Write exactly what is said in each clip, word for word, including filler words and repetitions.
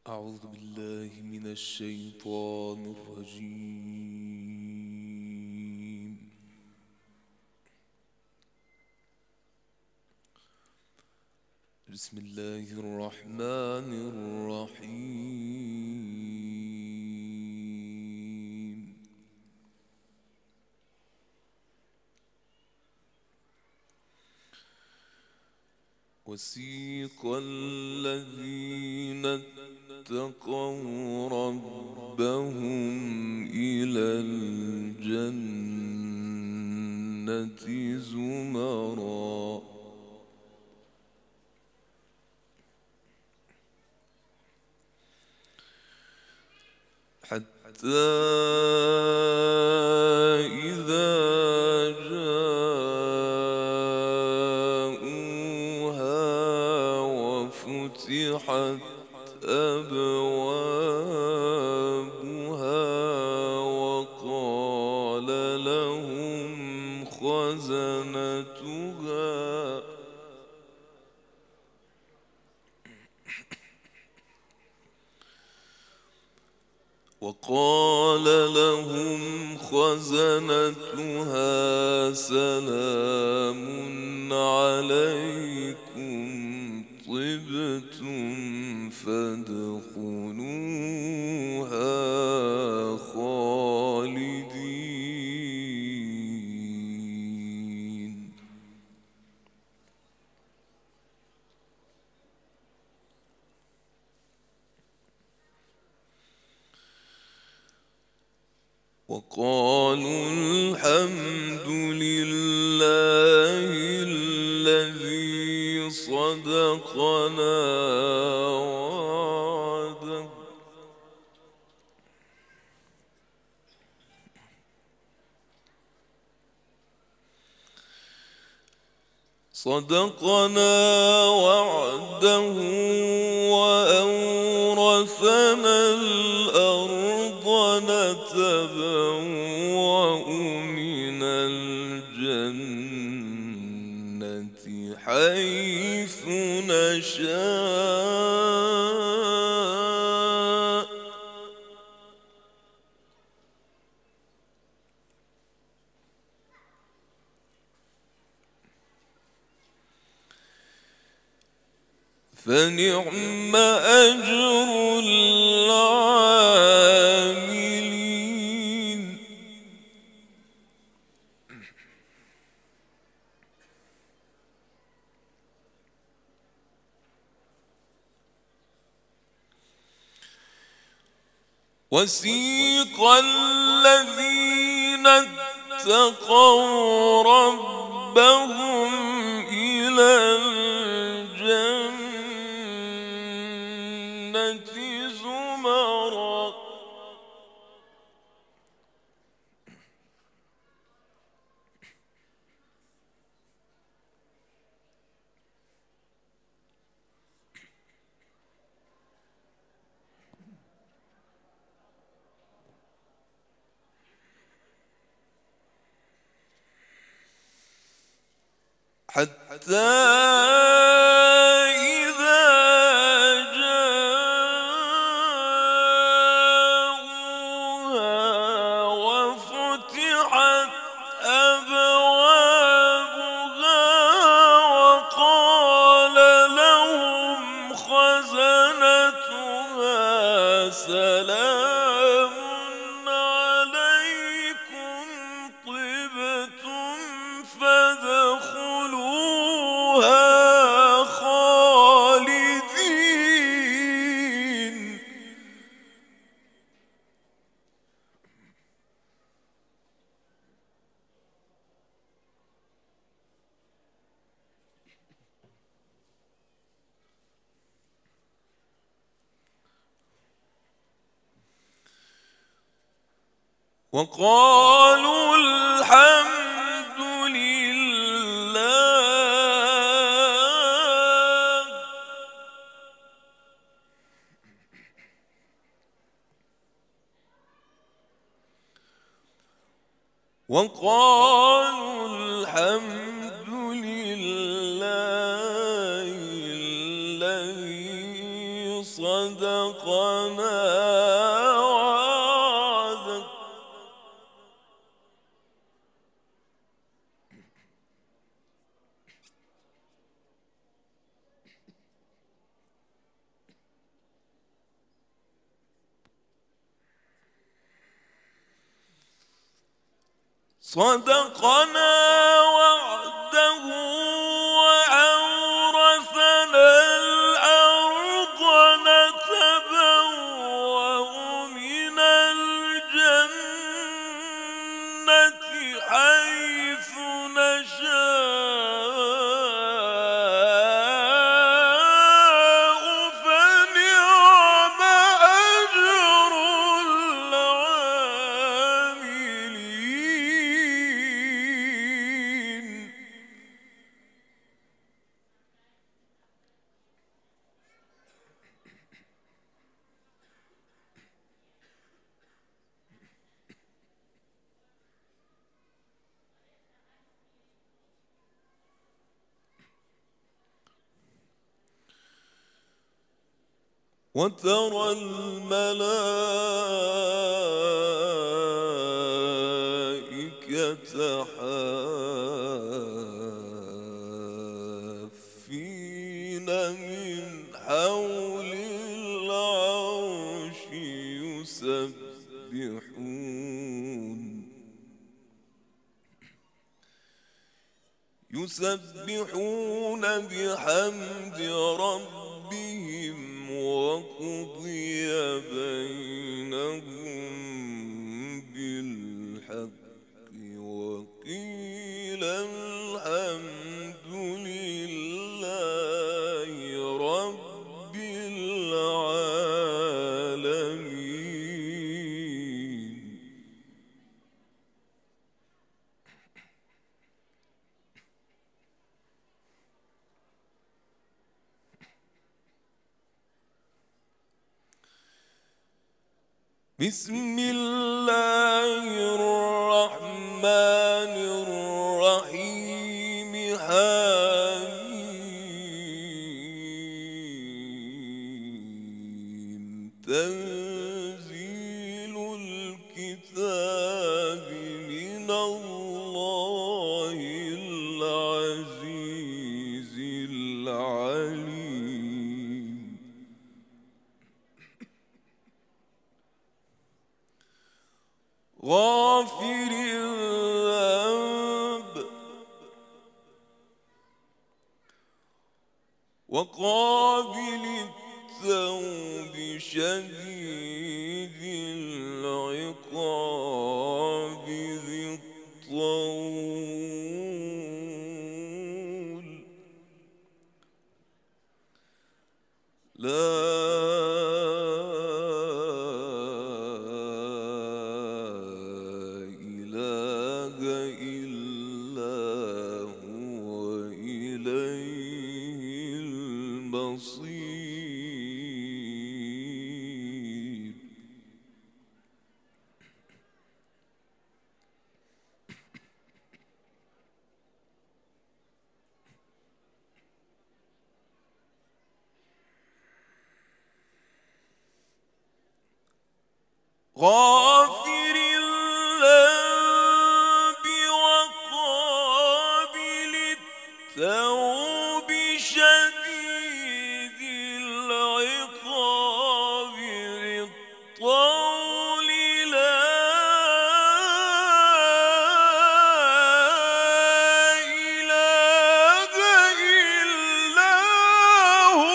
أعوذ بالله من الشيطان الرجيم. بسم الله الرحمن الرحيم. وسيق الذين اتقوا ربهم إلى الجنة زمرا حتى إذا جاءوها وفتحت أبوابها وقال لهم خزنتها وقال لهم خزنتها سلام عليكم طبتم فادخلوها خالدين. وقالوا الحمد لله الذي صدقنا وعده صدقنا وعده وأورثنا الأرض نتبوأ من الجنة حيث نشاء فنعم أجر العاملين. وسيق الذين اتقوا ربهم إلى الجنة زمرا حتى إذا جاءوها وفتحت أبوابها وقال لهم خزنتها سلام عليكم طبتم فادخلوها خالدين. وقالوا الحمد لله وقالوا الحمد لله الذي صدقنا ما وعدك صدقنا وعده وأورثنا الأرض نتبوأ من الجنة حيث نشاء فنعم أجر العاملين. وترى الملائكة حافين من حول العرش يسبحون يسبحون بحمد ربهم وقضي بينهم بالحق وقيل الحمد لله رب العالمين. بسم الله الرحمن الرحيم حميم تنزيل الكتاب من الله العزيز العليم. غافر الذنب وقابل التوب شديد العقاب ذي الطول لا بصير. غافر الذنب وقابل التوب شديد العقاب ذي الطول لا إله إلا هو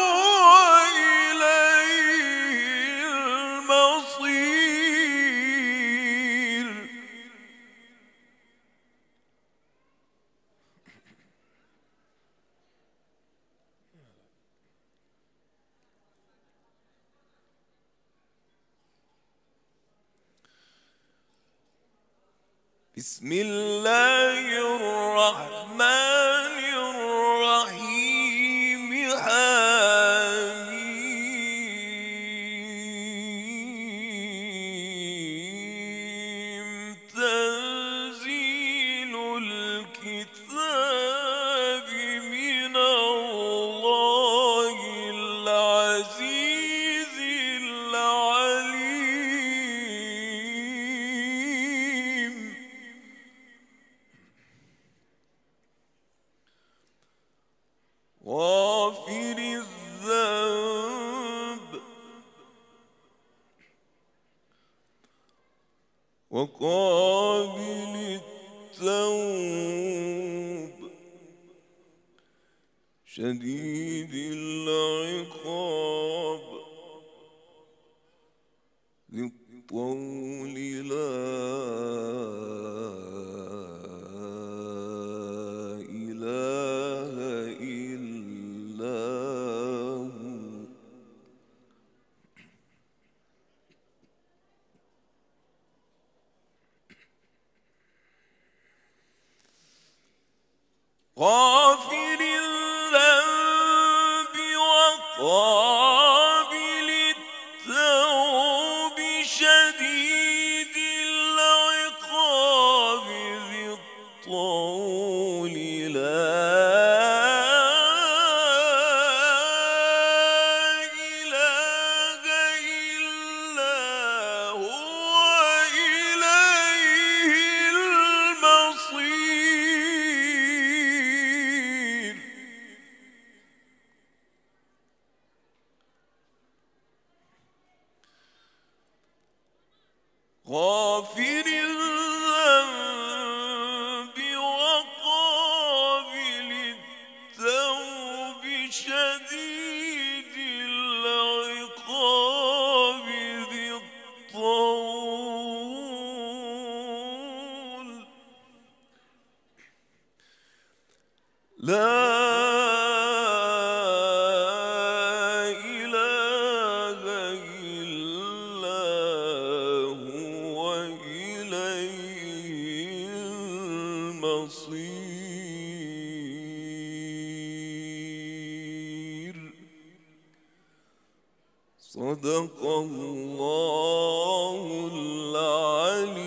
إليه المصير. بسم الله الرحمن الرحيم حميم تنزيل الكتاب من الله العزيز وقابل التوب شديد العقاب ذي الطول لا إله إلا هو غافر الذنب وقابل التوب شديد العقاب ذي الطول لا إله إلا هو إليه المصير غافر الذنب وقابل التوب شديد العقاب ذي الطول لا إله إلا هو إليه المصير صدق الله العلي